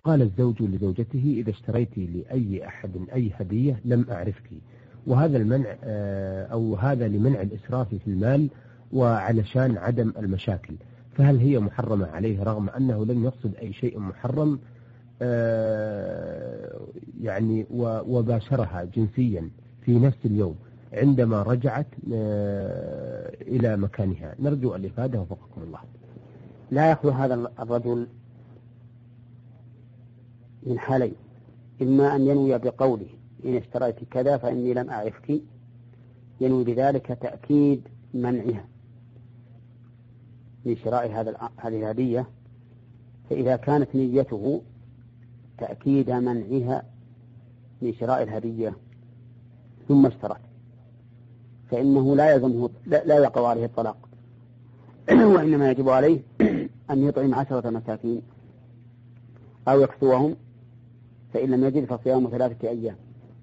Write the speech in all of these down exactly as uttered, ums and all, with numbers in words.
قال الزوج لزوجته: إذا اشتريت لأي أحد أي هدية لم أعرفك. وهذا المنع أو هذا لمنع الإسراف في المال وعلشان عدم المشاكل، فهل هي محرمة عليه رغم أنه لم يقصد أي شيء محرم يعني وباشرها جنسيا في نفس اليوم عندما رجعت إلى مكانها؟ نرجو الإفادة وفقكم الله. لا يخلو هذا الرجل من حالين: إما أن ينوي بقوله إن اشتريت كذا فإني لم أعرفك، ينوي بذلك تأكيد منعها من شراء هذه الهدية، فإذا كانت نيته تأكيد منعها من شراء الهدية ثم اشترت فإنه لا يلزمه لا يقع عليه الطلاق وإنما يجب عليه أن يطعم عشرة مساكين أو يكسوهم، فإن لم يجد فصيام ثلاثة أيام.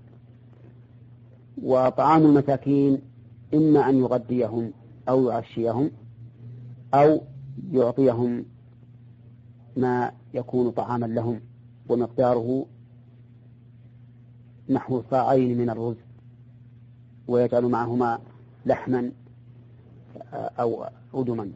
وطعام المساكين إما أن يغديهم أو يعشيهم أو يعطيهم ما يكون طعاما لهم ومقداره نحو صاعين من الرز، ويجعل معهما لحما أو أدما.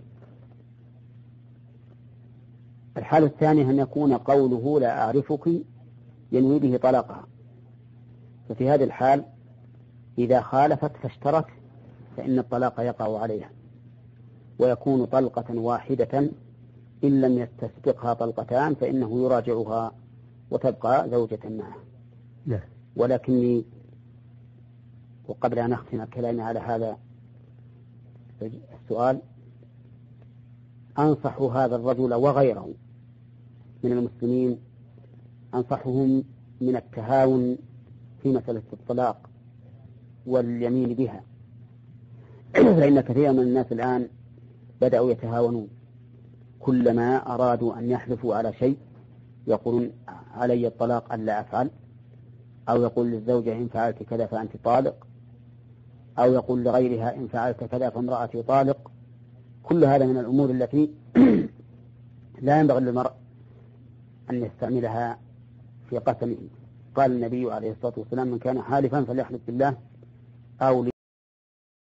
الحالة الثانية أن يكون قوله لا أعرفك ينوي به طلاقها، ففي هذه الحال إذا خالفت فاشترت فإن الطلاق يقع عليها ويكون طلقة واحدة، إن لم يستسبقها طلقتان فإنه يراجعها وتبقى زوجة معه. نعم. ولكني وقبل أن أختم كلامي على هذا السؤال أنصح هذا الرجل وغيره من المسلمين، أنصحهم من التهاون في مسألة الطلاق واليمين بها، فإن كثيرا من الناس الآن بدأوا يتهاونون، كلما أرادوا أن يحلفوا على شيء يقولون علي الطلاق ألا أفعل، أو يقول للزوجة إن فعلت كذا فأنت طالق، أو يقول لغيرها إن فعلت كذا فامرأتي طالق. كل هذا من الأمور التي لا ينبغي للمرء أن يستعملها في قسمه. قال النبي عليه الصلاة والسلام: من كان حالفا فليحلف بالله أو